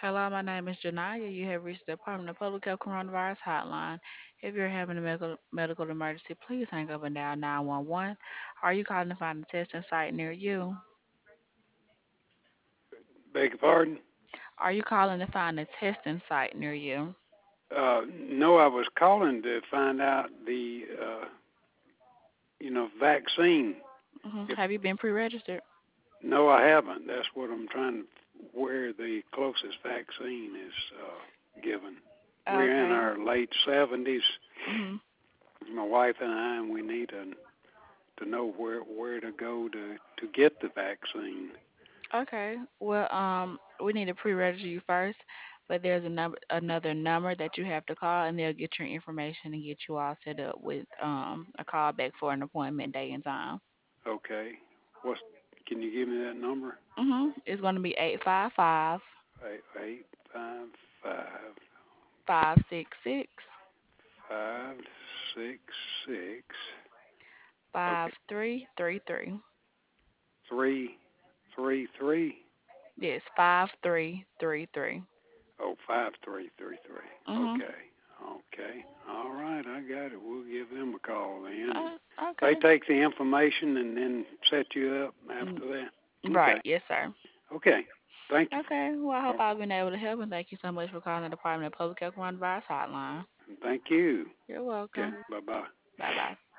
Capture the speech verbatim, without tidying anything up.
Hello, my name is Janaya. You have reached the Department of Public Health Coronavirus Hotline. If you're having a medical medical emergency, please hang up and dial nine one one. Are you calling to find a testing site near you? Beg your pardon? Are you calling to find a testing site near you? Uh, no, I was calling to find out the, uh, you know, vaccine. hmm If Have you been pre-registered? no, I haven't. That's what I'm trying to. Where the closest vaccine is uh, given. We're in Okay. our late seventies, hmm my wife and I, and we need to to know where where to go to to get the vaccine. Okay. Well, um, we need to pre-register you first, but there's a number, another number that you have to call, and they'll get your information and get you all set up with um a call back for an appointment day and time. Okay. What's? Can you give me that number? hmm It's going to be eight five five Eight eight five five five six six five six six. five Okay. three three three. Three, three, three. Yes, five three three three. Oh, five, three, three, three. Mhm. Okay, okay. All right, I got it. We'll give them a call then. And Uh, they okay. take the information and then set you up Mm, after that. Right. Okay, Yes, sir. okay. Thank you. Okay. Well, I hope Oh, I've been able to help, and thank you so much for calling the Department of Public Health Coronavirus Hotline. thank you. You're Okay, welcome. bye bye. Bye bye.